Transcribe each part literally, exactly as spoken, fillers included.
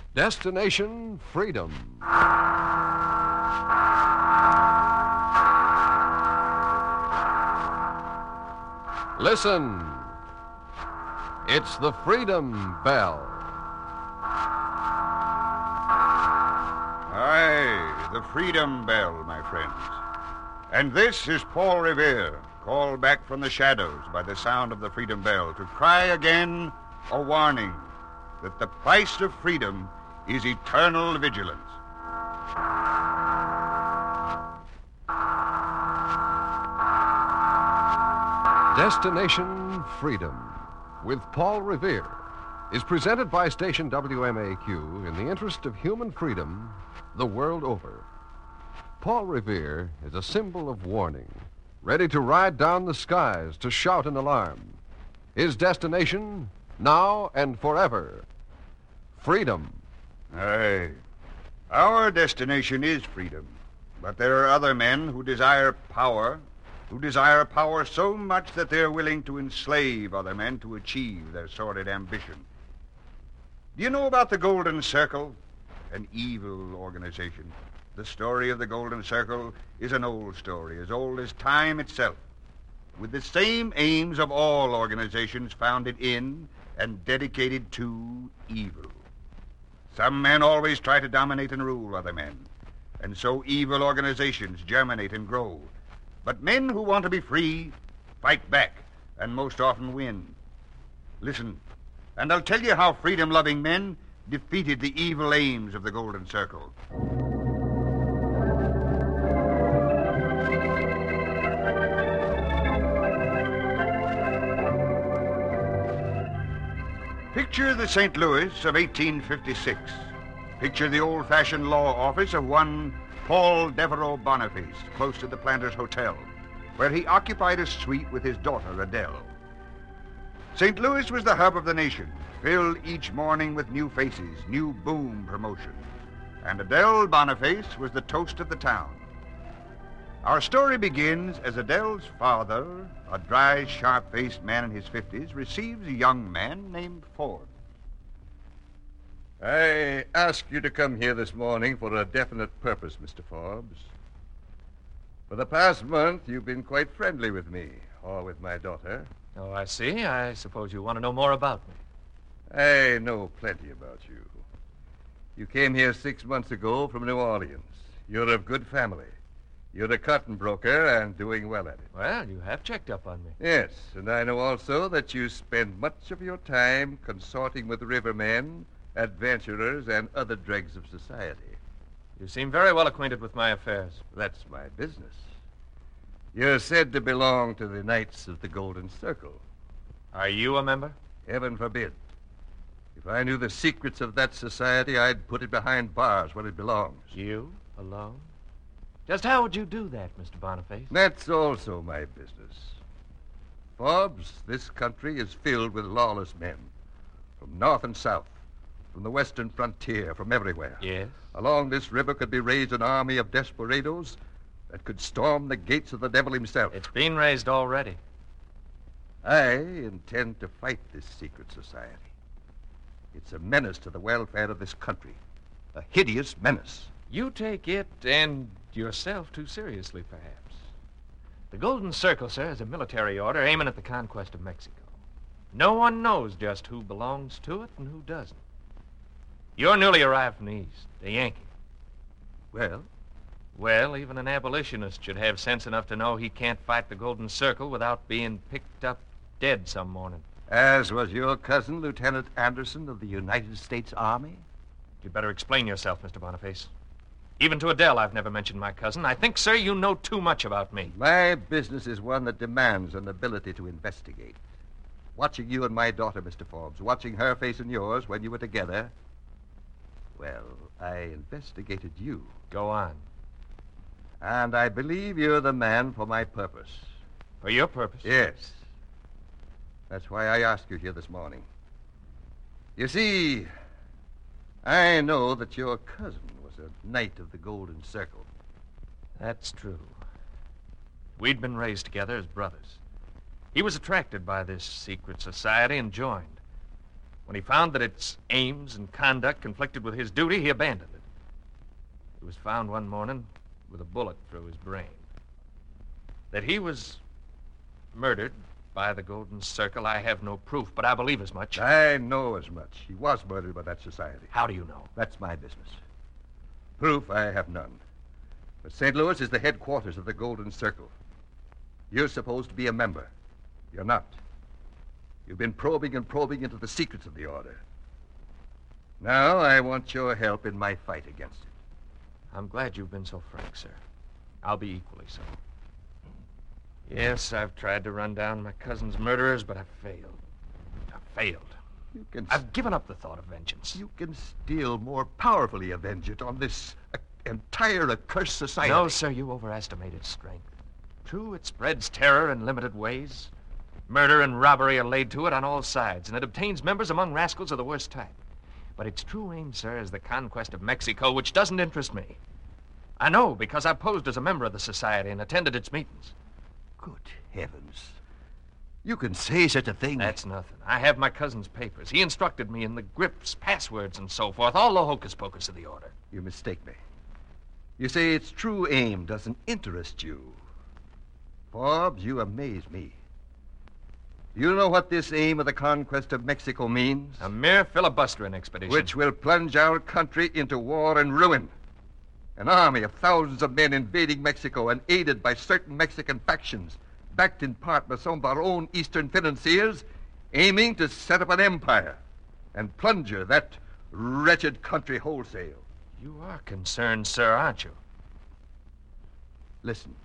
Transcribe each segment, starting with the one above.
Destination Freedom. Listen. It's the Freedom Bell. Aye, the Freedom Bell, my friends. And this is Paul Revere, called back from the shadows by the sound of the Freedom Bell to cry again a warning that the price of freedom is eternal vigilance. Destination Freedom with Paul Revere is presented by station W M A Q in the interest of human freedom the world over. Paul Revere is a symbol of warning, ready to ride down the skies to shout an alarm. His destination, now and forever, freedom. Aye, our destination is freedom, but there are other men who desire power, who desire power so much that they're willing to enslave other men to achieve their sordid ambition. Do you know about the Golden Circle? An evil organization. The story of the Golden Circle is an old story, as old as time itself, with the same aims of all organizations founded in and dedicated to evil. Some men always try to dominate and rule other men, and so evil organizations germinate and grow. But men who want to be free fight back and most often win. Listen, and I'll tell you how freedom-loving men defeated the evil aims of the Golden Circle. Picture the Saint Louis of eighteen fifty-six. Picture the old-fashioned law office of one Paul Devereaux Boniface, close to the Planters Hotel, where he occupied a suite with his daughter, Adele. Saint Louis was the hub of the nation, filled each morning with new faces, new boom promotion. And Adele Boniface was the toast of the town. Our story begins as Adele's father, a dry, sharp-faced man in his fifties, receives a young man named Ford. I asked you to come here this morning for a definite purpose, Mister Forbes. For the past month, you've been quite friendly with me, or with my daughter. Oh, I see. I suppose you want to know more about me. I know plenty about you. You came here six months ago from New Orleans. You're of good family. You're a cotton broker and doing well at it. Well, you have checked up on me. Yes, and I know also that you spend much of your time consorting with rivermen, adventurers, and other dregs of society. You seem very well acquainted with my affairs. That's my business. You're said to belong to the Knights of the Golden Circle. Are you a member? Heaven forbid. If I knew the secrets of that society, I'd put it behind bars where it belongs. You? Alone? Just how would you do that, Mister Boniface? That's also my business. Forbes, this country is filled with lawless men. From north and south, from the western frontier, from everywhere. Yes? Along this river could be raised an army of desperados that could storm the gates of the devil himself. It's been raised already. I intend to fight this secret society. It's a menace to the welfare of this country. A hideous menace. You take it and yourself too seriously, perhaps. The Golden Circle, sir, is a military order aiming at the conquest of Mexico. No one knows just who belongs to it and who doesn't. You're newly arrived from the East, a Yankee. Well? Well, even an abolitionist should have sense enough to know he can't fight the Golden Circle without being picked up dead some morning. As was your cousin, Lieutenant Anderson of the United States Army? You'd better explain yourself, Mister Boniface. Even to Adele, I've never mentioned my cousin. I think, sir, you know too much about me. My business is one that demands an ability to investigate. Watching you and my daughter, Mister Forbes, watching her facing yours when you were together, well, I investigated you. Go on. And I believe you're the man for my purpose. For your purpose? Yes. That's why I asked you here this morning. You see, I know that your cousin was a knight of the Golden Circle. That's true. We'd been raised together as brothers. He was attracted by this secret society and joined. When he found that its aims and conduct conflicted with his duty, he abandoned it. He was found one morning with a bullet through his brain. That he was murdered by the Golden Circle, I have no proof, but I believe as much. I know as much. He was murdered by that society. How do you know? That's my business. Proof, I have none. But Saint Louis is the headquarters of the Golden Circle. You're supposed to be a member. You're not. You've been probing and probing into the secrets of the order. Now I want your help in my fight against it. I'm glad you've been so frank, sir. I'll be equally so. Yes, I've tried to run down my cousin's murderers, but I've failed. I've failed. You can I've given up the thought of vengeance. You can still more powerfully avenge it on this uh, entire accursed society. No, sir, you overestimate its strength. True, it spreads terror in limited ways. Murder and robbery are laid to it on all sides, and it obtains members among rascals of the worst type. But its true aim, sir, is the conquest of Mexico, which doesn't interest me. I know, because I posed as a member of the society and attended its meetings. Good heavens. You can say such a thing. That's nothing. I have my cousin's papers. He instructed me in the grips, passwords, and so forth, all the hocus-pocus of the order. You mistake me. You say its true aim doesn't interest you. Forbes, you amaze me. Do you know what this aim of the conquest of Mexico means? A mere filibustering expedition. Which will plunge our country into war and ruin. An army of thousands of men invading Mexico and aided by certain Mexican factions, backed in part by some of our own eastern financiers, aiming to set up an empire and plunder that wretched country wholesale. You are concerned, sir, aren't you? Listen.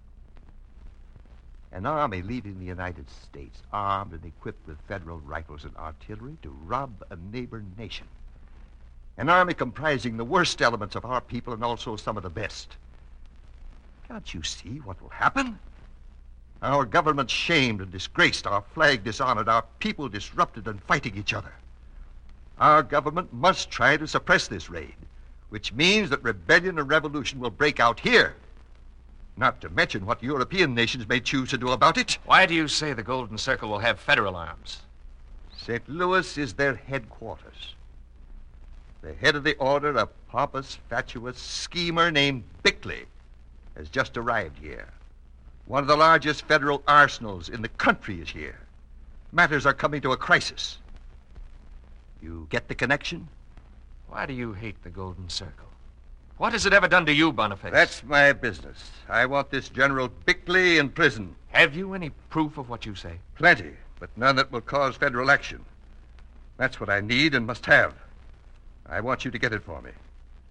An army leaving the United States, armed and equipped with federal rifles and artillery to rob a neighbor nation. An army comprising the worst elements of our people and also some of the best. Can't you see what will happen? Our government shamed and disgraced, our flag dishonored, our people disrupted and fighting each other. Our government must try to suppress this raid, which means that rebellion and revolution will break out here. Not to mention what European nations may choose to do about it. Why do you say the Golden Circle will have federal arms? Saint Louis is their headquarters. The head of the order, a pompous, fatuous schemer named Bickley, has just arrived here. One of the largest federal arsenals in the country is here. Matters are coming to a crisis. You get the connection? Why do you hate the Golden Circle? What has it ever done to you, Boniface? That's my business. I want this General Bickley in prison. Have you any proof of what you say? Plenty, but none that will cause federal action. That's what I need and must have. I want you to get it for me.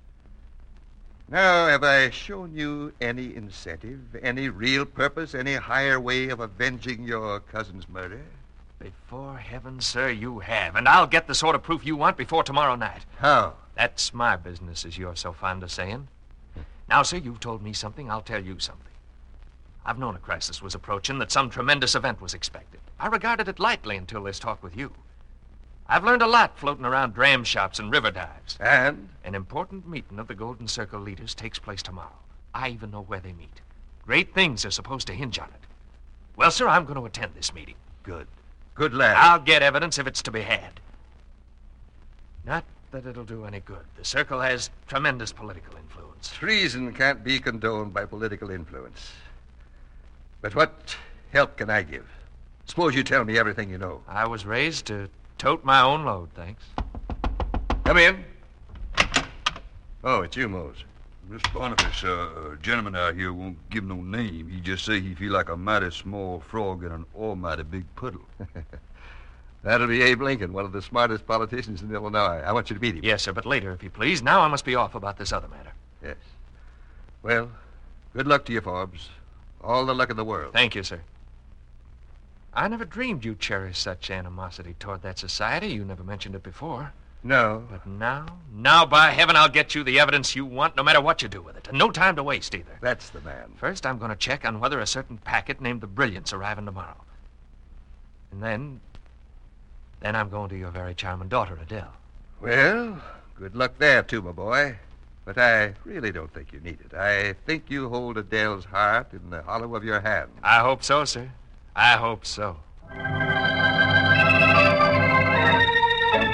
Now, have I shown you any incentive, any real purpose, any higher way of avenging your cousin's murder? Before heaven, sir, you have. And I'll get the sort of proof you want before tomorrow night. How? That's my business, as you're so fond of saying. Now, sir, you've told me something, I'll tell you something. I've known a crisis was approaching, that some tremendous event was expected. I regarded it lightly until this talk with you. I've learned a lot floating around dram shops and river dives. And? An important meeting of the Golden Circle leaders takes place tomorrow. I even know where they meet. Great things are supposed to hinge on it. Well, sir, I'm going to attend this meeting. Good. Good lad. I'll get evidence if it's to be had. Not that it'll do any good. The Circle has tremendous political influence. Treason can't be condoned by political influence. But what help can I give? Suppose you tell me everything you know. I was raised to tote my own load, thanks. Come in. Oh, it's you, Mose. Mister Boniface, uh, a gentleman out here won't give no name. He just say he feel like a mighty small frog in an almighty big puddle. That'll be Abe Lincoln, one of the smartest politicians in Illinois. I want you to meet him. Yes, sir, but later, if you please. Now I must be off about this other matter. Yes. Well, good luck to you, Forbes. All the luck in the world. Thank you, sir. I never dreamed you cherished such animosity toward that society. You never mentioned it before. No. But now, now, by heaven, I'll get you the evidence you want, no matter what you do with it. And no time to waste, either. That's the man. First, I'm going to check on whether a certain packet named the Brilliant's arriving tomorrow. And then... Then I'm going to your very charming daughter, Adele. Well, good luck there, too, my boy. But I really don't think you need it. I think you hold Adele's heart in the hollow of your hand. I hope so, sir. I hope so.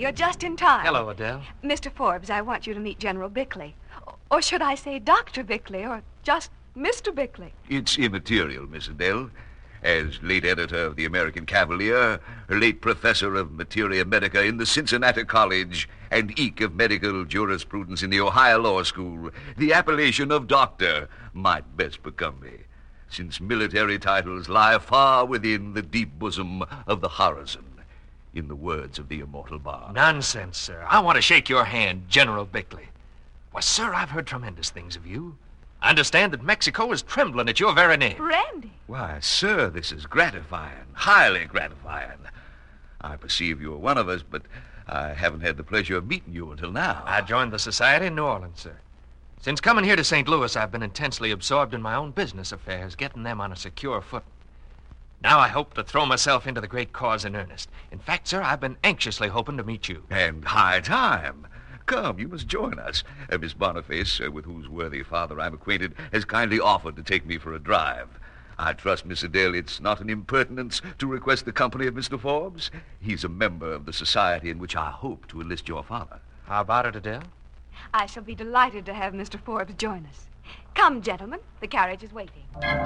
you're just in time. Hello, Adele. Mister Forbes, I want you to meet General Bickley. Or should I say Doctor Bickley, or just Mister Bickley? It's immaterial, Miss Adele. As late editor of the American Cavalier, late professor of materia medica in the Cincinnati College, and eke of medical jurisprudence in the Ohio Law School, the appellation of doctor might best become me, since military titles lie far within the deep bosom of the horizon, in the words of the immortal bard. Nonsense, sir. I want to shake your hand, General Bickley. Why, sir, I've heard tremendous things of you. I understand that Mexico is trembling at your very name. Randy. Why, sir, this is gratifying, highly gratifying. I perceive you are one of us, but I haven't had the pleasure of meeting you until now. I joined the society in New Orleans, sir. Since coming here to Saint Louis, I've been intensely absorbed in my own business affairs, getting them on a secure footing. Now I hope to throw myself into the great cause in earnest. In fact, sir, I've been anxiously hoping to meet you. And high time. Come, you must join us. Uh, Miss Boniface, uh, with whose worthy father I'm acquainted, has kindly offered to take me for a drive. I trust, Miss Adele, it's not an impertinence to request the company of Mister Forbes. He's a member of the society in which I hope to enlist your father. How about it, Adele? I shall be delighted to have Mister Forbes join us. Come, gentlemen. The carriage is waiting.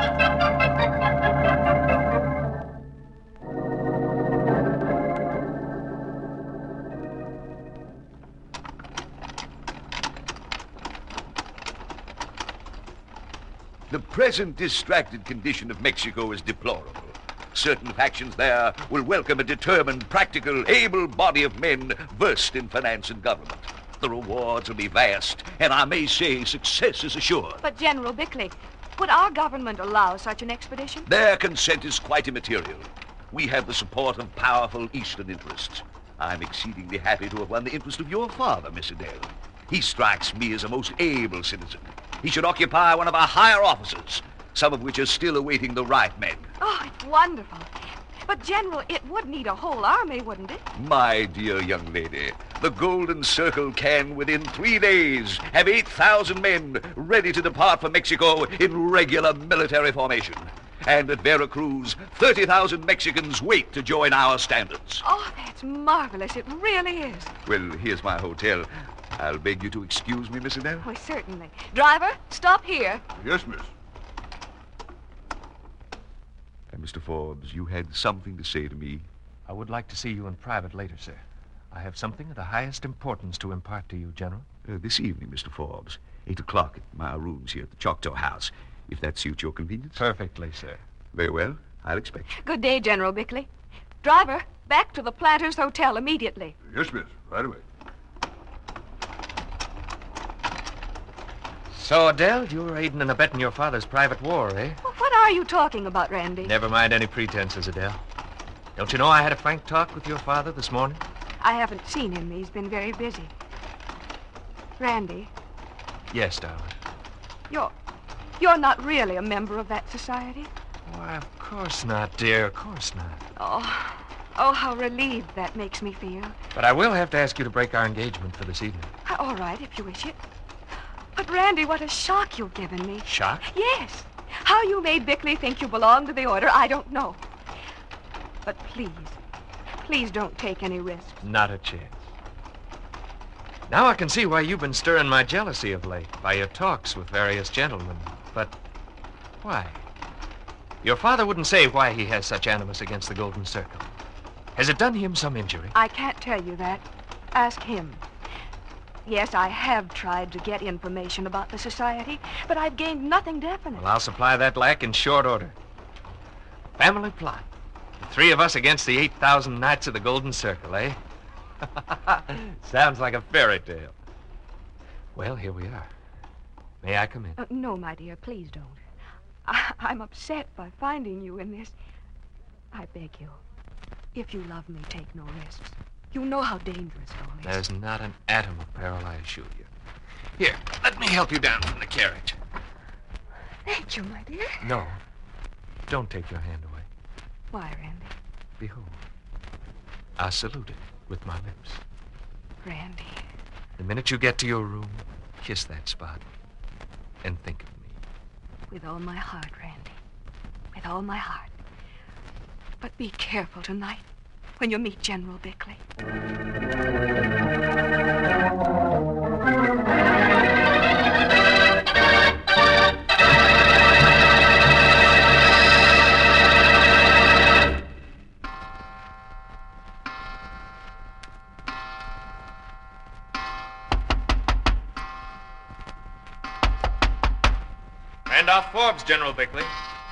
The present distracted condition of Mexico is deplorable. Certain factions there will welcome a determined, practical, able body of men versed in finance and government. The rewards will be vast, and I may say success is assured. But, General Bickley, would our government allow such an expedition? Their consent is quite immaterial. We have the support of powerful Eastern interests. I'm exceedingly happy to have won the interest of your father, Miss Adele. He strikes me as a most able citizen. He should occupy one of our higher offices, some of which are still awaiting the right men. Oh, it's wonderful. But, General, it would need a whole army, wouldn't it? My dear young lady, the Golden Circle can, within three days, have eight thousand men ready to depart for Mexico in regular military formation. And at Veracruz, thirty thousand Mexicans wait to join our standards. Oh, that's marvelous. It really is. Well, here's my hotel. I'll beg you to excuse me, Miss Adele. Why, certainly. Driver, stop here. Yes, miss. And Mister Forbes, you had something to say to me. I would like to see you in private later, sir. I have something of the highest importance to impart to you, General. Uh, this evening, Mister Forbes. Eight o'clock at my rooms here at the Choctaw House, if that suits your convenience. Perfectly, sir. Very well. I'll expect you. Good day, General Bickley. Driver, back to the Planters Hotel immediately. Yes, miss. Right away. So, Adele, you were aiding and abetting your father's private war, eh? Well, what are you talking about, Randy? Never mind any pretenses, Adele. Don't you know I had a frank talk with your father this morning? I haven't seen him. He's been very busy. Randy, Yes, darling. you're... you're not really a member of that society? Why, of course not, dear. Of course not. Oh, oh, how relieved that makes me feel. But I will have to ask you to break our engagement for this evening. Uh, All right, if you wish it. But, Randy, what a shock you've given me. Shock? Yes. How you made Bickley think you belonged to the order, I don't know. But please, please don't take any risks. Not a chance. Now I can see why you've been stirring my jealousy of late by your talks with various gentlemen. But why? Your father wouldn't say why he has such animus against the Golden Circle. Has it done him some injury? I can't tell you that. Ask him. Yes, I have tried to get information about the society, but I've gained nothing definite. Well, I'll supply that lack in short order. Family plot. The three of us against the eight thousand Knights of the Golden Circle, eh? Sounds like a fairy tale. Well, here we are. May I come in? Uh, no, my dear, please don't. I- I'm upset by finding you in this. I beg you, if you love me, take no risks. You know how dangerous it all is. There's not an atom of peril, I assure you. Here, let me help you down from the carriage. Thank you, my dear. No, don't take your hand away. Why, Randy? Behold, I salute it with my lips. Randy. The minute you get to your room, kiss that spot and think of me. With all my heart, Randy. With all my heart. But be careful tonight. when you meet General Bickley. Randolph Forbes, General Bickley.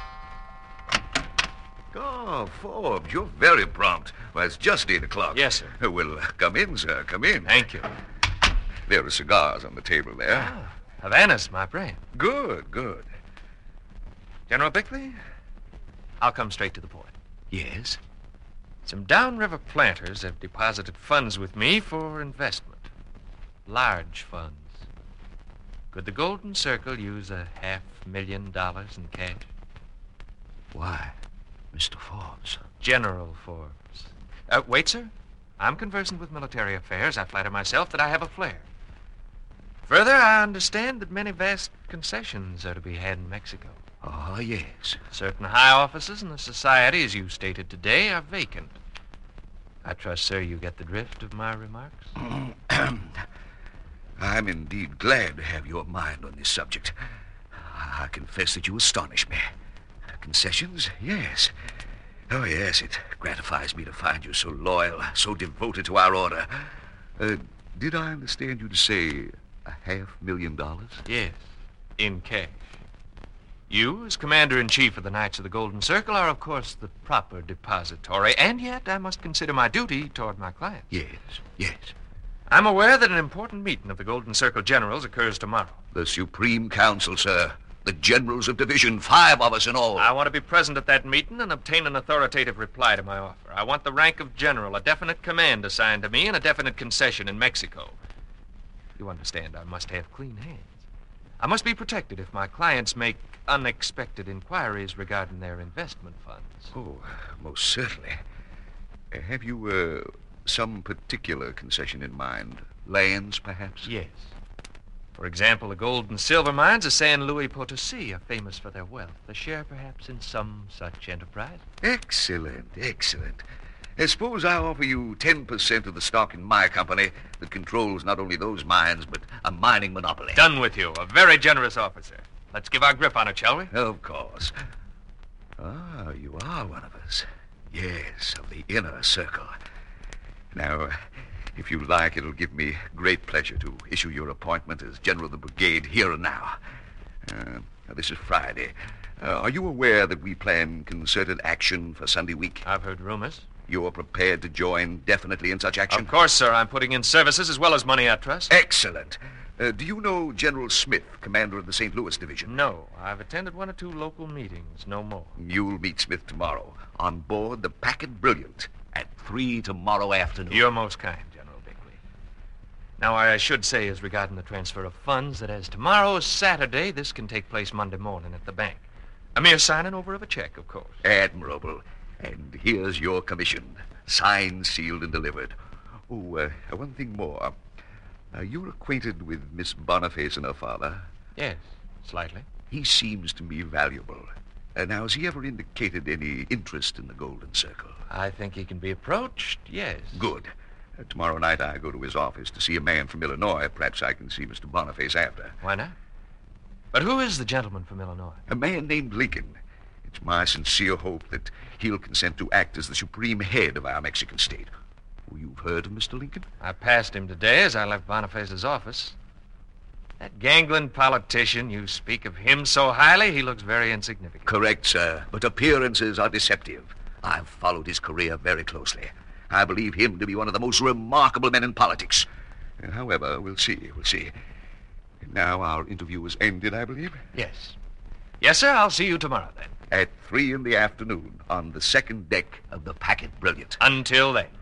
Oh, Forbes, you're very prompt. Well, it's just eight o'clock. Yes, sir. Well, uh, come in, sir. Come in. Thank you. There are cigars on the table there. Ah, Havana's my brand. Good, good. General Bickley, I'll come straight to the point. Yes? Some downriver planters have deposited funds with me for investment. Large funds. Could the Golden Circle use a half million dollars in cash? Why, Mister Forbes? General Forbes. Uh, wait, sir. I'm conversant with military affairs. I flatter myself that I have a flair. Further, I understand that many vast concessions are to be had in Mexico. Oh, yes. Certain high offices in the society, as you stated today, are vacant. I trust, sir, you get the drift of my remarks? I'm indeed glad to have your mind on this subject. I confess that you astonish me. Concessions? Yes. Oh, yes, it gratifies me to find you so loyal, so devoted to our order. Uh, did I understand you to say a half million dollars? Yes, in cash. You, as Commander-in-Chief of the Knights of the Golden Circle, are, of course, the proper depository, and yet I must consider my duty toward my clients. Yes, yes. I'm aware that an important meeting of the Golden Circle generals occurs tomorrow. The Supreme Council, sir. The generals of division, five of us in all. I want to be present at that meeting and obtain an authoritative reply to my offer. I want the rank of general, a definite command assigned to me, and a definite concession in Mexico. You understand, I must have clean hands. I must be protected if my clients make unexpected inquiries regarding their investment funds. Oh, most certainly. Uh, have you, uh, some particular concession in mind? Lands, perhaps? Yes. For example, the gold and silver mines of San Luis Potosi are famous for their wealth. A share, perhaps, in some such enterprise? Excellent, excellent. Uh, suppose I offer you ten percent of the stock in my company that controls not only those mines, but a mining monopoly. Done with you. A very generous offer, sir. Let's give our grip on it, shall we? Of course. Ah, you are one of us. Yes, of the inner circle. Now, uh, if you like, it'll give me great pleasure to issue your appointment as General of the Brigade here and now. Uh, now this is Friday. Uh, are you aware that we plan concerted action for Sunday week? I've heard rumors. You're prepared to join definitely in such action? Of course, sir. I'm putting in services as well as money I trust. Excellent. Uh, do you know General Smith, commander of the Saint Louis Division? No. I've attended one or two local meetings, no more. You'll meet Smith tomorrow on board the Packet Brilliant at three tomorrow afternoon. You're most kind, General Bickley. Now, I should say, as regarding the transfer of funds, that as tomorrow is Saturday, this can take place Monday morning at the bank. A mere signing over of a check, of course. Admirable. And here's your commission. Signed, sealed, and delivered. Oh, uh, one thing more. Uh, you're acquainted with Miss Boniface and her father? Yes, slightly. He seems to me valuable. Uh, now, has he ever indicated any interest in the Golden Circle? I think he can be approached, yes. Good. Uh, tomorrow night I go to his office to see a man from Illinois. Perhaps I can see Mister Boniface after. Why not? But who is the gentleman from Illinois? A man named Lincoln. It's my sincere hope that he'll consent to act as the supreme head of our Mexican state. Oh, you've heard of Mister Lincoln? I passed him today as I left Boniface's office. That gangling politician, you speak of him so highly, he looks very insignificant. Correct, sir. But appearances are deceptive. I've followed his career very closely. I believe him to be one of the most remarkable men in politics. Uh, however, we'll see, we'll see. Now our interview is ended, I believe? Yes. Yes, sir. I'll see you tomorrow, then. At three in the afternoon on the second deck of the Packet Brilliant. Until then.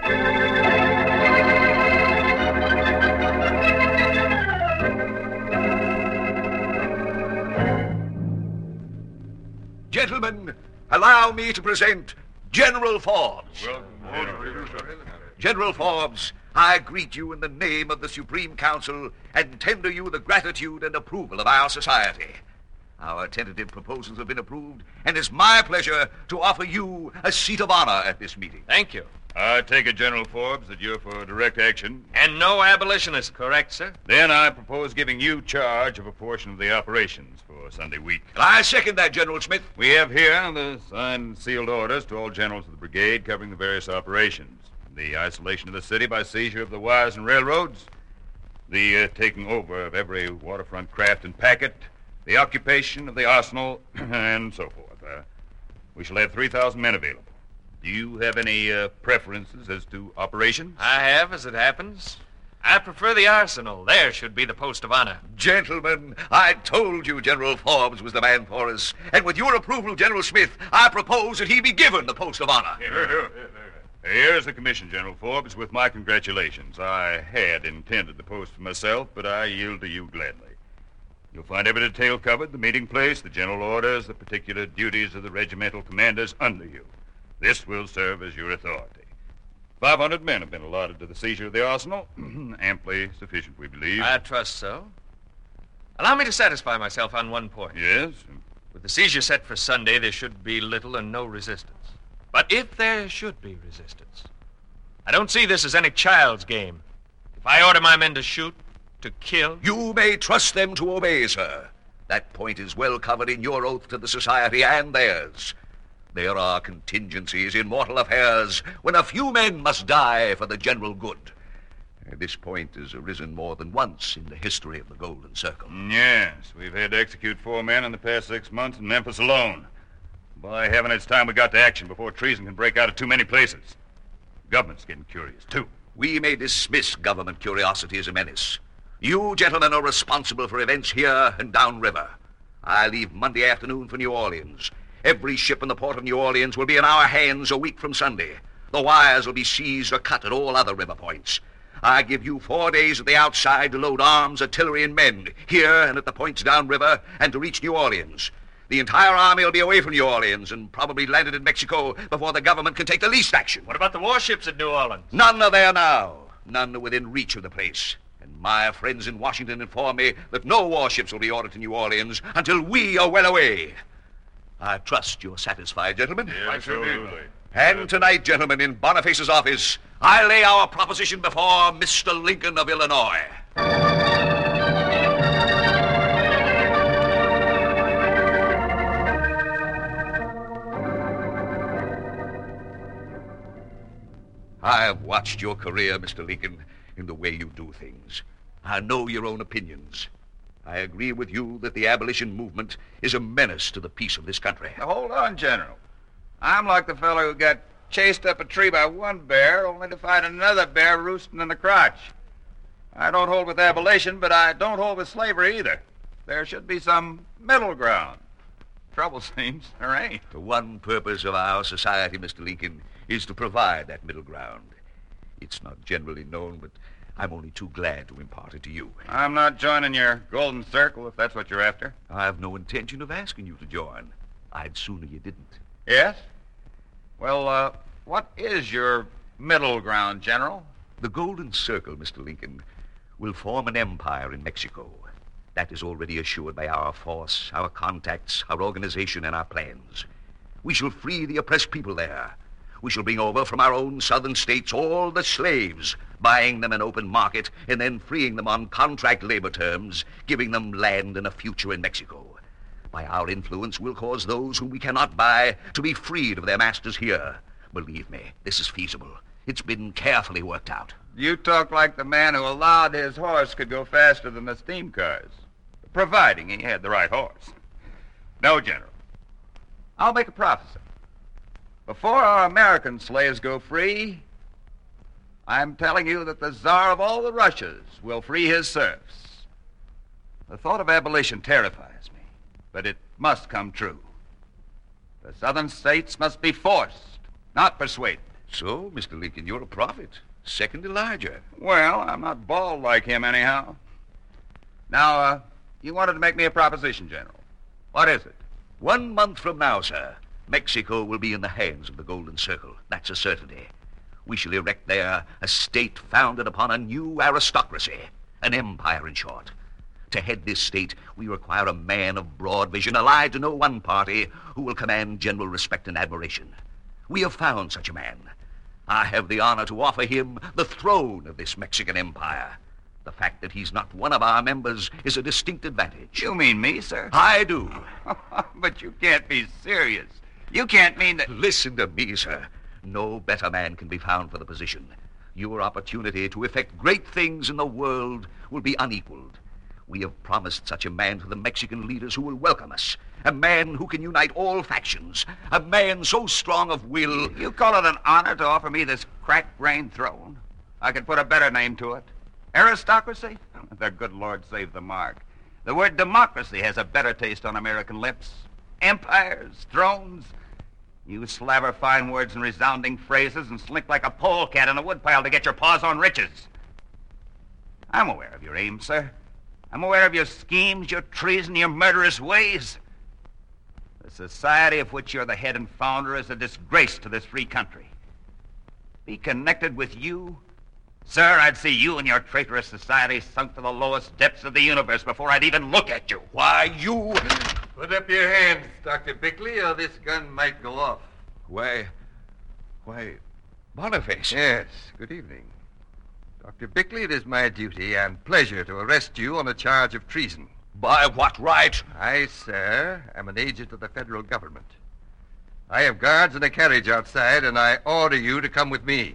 Gentlemen, allow me to present General Forbes. General Forbes, I greet you in the name of the Supreme Council and tender you the gratitude and approval of our society. Our tentative proposals have been approved, and it's my pleasure to offer you a seat of honor at this meeting. Thank you. I take it, General Forbes, that you're for direct action. And no abolitionists, correct, sir? Then I propose giving you charge of a portion of the operations for Sunday week. I second that, General Smith. We have here the signed sealed orders to all generals of the brigade covering the various operations. The isolation of the city by seizure of the wires and railroads, the uh, taking over of every waterfront craft and packet, the occupation of the arsenal, and so forth. Uh, we shall have three thousand men available. Do you have any uh, preferences as to operations? I have, as it happens. I prefer the arsenal. There should be the post of honor. Gentlemen, I told you General Forbes was the man for us. And with your approval, General Smith, I propose that he be given the post of honor. Here, here, here. Here's the commission, General Forbes, with my congratulations. I had intended the post for myself, but I yield to you gladly. You'll find every detail covered, the meeting place, the general orders, the particular duties of the regimental commanders under you. This will serve as your authority. Five hundred men have been allotted to the seizure of the arsenal. Amply sufficient, we believe. I trust so. Allow me to satisfy myself on one point. Yes? With the seizure set for Sunday, there should be little and no resistance. But if there should be resistance, I don't see this as any child's game. If I order my men to shoot, to kill... You may trust them to obey, sir. That point is well covered in your oath to the society and theirs. There are contingencies in mortal affairs when a few men must die for the general good. This point has arisen more than once in the history of the Golden Circle. Yes, we've had to execute four men in the past six months in Memphis alone. By heaven, it's time we got to action before treason can break out of too many places. Government's getting curious, too. We may dismiss government curiosity as a menace. You gentlemen are responsible for events here and downriver. I leave Monday afternoon for New Orleans. Every ship in the port of New Orleans will be in our hands a week from Sunday. The wires will be seized or cut at all other river points. I give you four days at the outside to load arms, artillery, and men, here and at the points downriver, and to reach New Orleans. The entire army will be away from New Orleans and probably landed in Mexico before the government can take the least action. What about the warships at New Orleans? None are there now. None are within reach of the place. And my friends in Washington inform me that no warships will be ordered to New Orleans until we are well away. I trust you're satisfied, gentlemen. Yes, absolutely. And tonight, gentlemen, in Boniface's office, I lay our proposition before Mister Lincoln of Illinois. I have watched your career, Mister Lincoln, in the way you do things. I know your own opinions. I agree with you that the abolition movement is a menace to the peace of this country. Now, hold on, General. I'm like the fellow who got chased up a tree by one bear only to find another bear roosting in the crotch. I don't hold with abolition, but I don't hold with slavery either. There should be some middle ground. Trouble seems there ain't. The one purpose of our society, Mister Lincoln, is to provide that middle ground. It's not generally known, but I'm only too glad to impart it to you. I'm not joining your golden circle, if that's what you're after. I have no intention of asking you to join. I'd sooner you didn't. Yes? Well, uh, what is your middle ground, General? The Golden Circle, Mister Lincoln, will form an empire in Mexico. That is already assured by our force, our contacts, our organization, and our plans. We shall free the oppressed people there. We shall bring over from our own southern states all the slaves, buying them in open market, and then freeing them on contract labor terms, giving them land and a future in Mexico. By our influence, we'll cause those whom we cannot buy to be freed of their masters here. Believe me, this is feasible. It's been carefully worked out. You talk like the man who allowed his horse could go faster than the steam cars, providing he had the right horse. No, General. I'll make a prophecy. Before our American slaves go free, I'm telling you that the Tsar of all the Russias will free his serfs. The thought of abolition terrifies me, but it must come true. The southern states must be forced, not persuaded. So, Mister Lincoln, you're a prophet. Second Elijah. Well, I'm not bald like him anyhow. Now, uh, you wanted to make me a proposition, General. What is it? One month from now, sir, Mexico will be in the hands of the Golden Circle. That's a certainty. We shall erect there a state founded upon a new aristocracy, an empire, in short. To head this state, we require a man of broad vision, allied to no one party, who will command general respect and admiration. We have found such a man. I have the honor to offer him the throne of this Mexican empire. The fact that he's not one of our members is a distinct advantage. You mean me, sir? I do. But you can't be serious. You can't mean that... Listen to me, sir. No better man can be found for the position. Your opportunity to effect great things in the world will be unequaled. We have promised such a man to the Mexican leaders who will welcome us. A man who can unite all factions. A man so strong of will... You call it an honor to offer me this crack-brained throne? I could put a better name to it. Aristocracy? The good Lord save the mark. The word democracy has a better taste on American lips. Empires, thrones. You slaver fine words and resounding phrases and slink like a polecat in a woodpile to get your paws on riches. I'm aware of your aim, sir. I'm aware of your schemes, your treason, your murderous ways. The society of which you're the head and founder is a disgrace to this free country. Be connected with you? Sir, I'd see you and your traitorous society sunk to the lowest depths of the universe before I'd even look at you. Why, you... Put up your hands, Doctor Bickley, or this gun might go off. Why... Why, Boniface. Yes, good evening. Doctor Bickley, it is my duty and pleasure to arrest you on a charge of treason. By what right? I, sir, am an agent of the federal government. I have guards and a carriage outside, and I order you to come with me.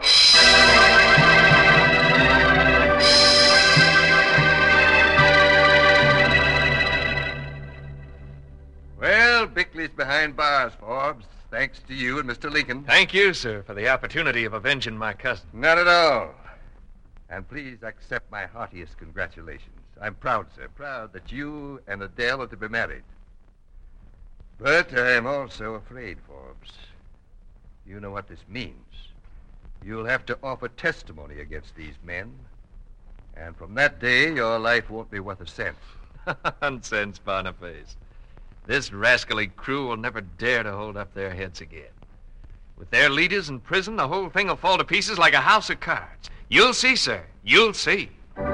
Well, Bickley's behind bars, Forbes, thanks to you and Mister Lincoln. Thank you, sir, for the opportunity of avenging my cousin. Not at all. And please accept my heartiest congratulations. I'm proud, sir, proud that you and Adele are to be married. But I'm also afraid, Forbes. You know what this means. You'll have to offer testimony against these men. And from that day, your life won't be worth a cent. Nonsense, Boniface. This rascally crew will never dare to hold up their heads again. With their leaders in prison, the whole thing will fall to pieces like a house of cards. You'll see, sir. You'll see.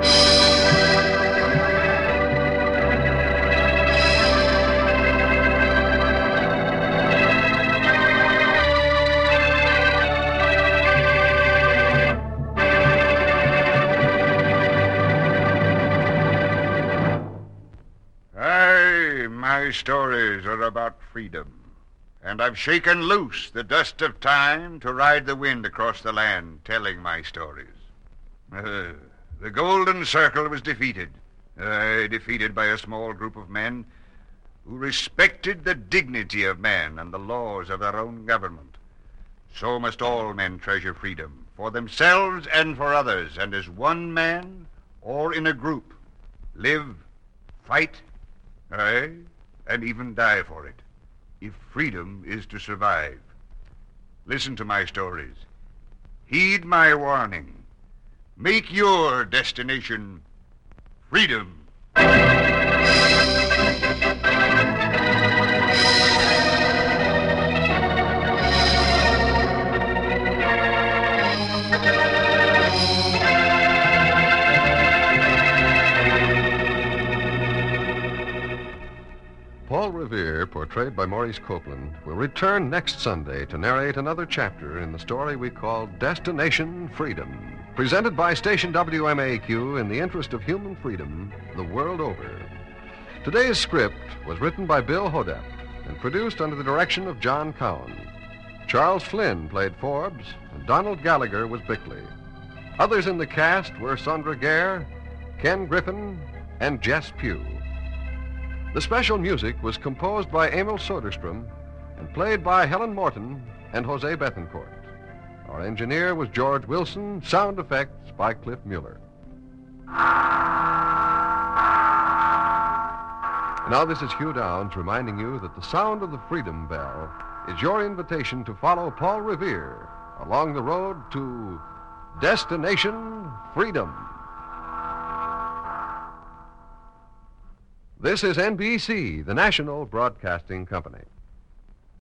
Aye, my stories are about freedom. And I've shaken loose the dust of time to ride the wind across the land, telling my stories. Uh, the Golden Circle was defeated. Aye, defeated by a small group of men who respected the dignity of man and the laws of their own government. So must all men treasure freedom, for themselves and for others, and as one man or in a group. Live, fight, aye, and even die for it, if freedom is to survive. Listen to my stories. Heed my warning. Make your destination freedom. Paul Revere, portrayed by Maurice Copeland, will return next Sunday to narrate another chapter in the story we call Destination Freedom, presented by station W M A Q in the interest of human freedom the world over. Today's script was written by Bill Hodep and produced under the direction of John Cowan. Charles Flynn played Forbes, and Donald Gallagher was Bickley. Others in the cast were Sandra Gare, Ken Griffin, and Jess Pugh. The special music was composed by Emil Soderstrom and played by Helen Morton and Jose Bethencourt. Our engineer was George Wilson, sound effects by Cliff Mueller. Now this is Hugh Downs reminding you that the sound of the Freedom Bell is your invitation to follow Paul Revere along the road to Destination Freedom. This is N B C, the national broadcasting company.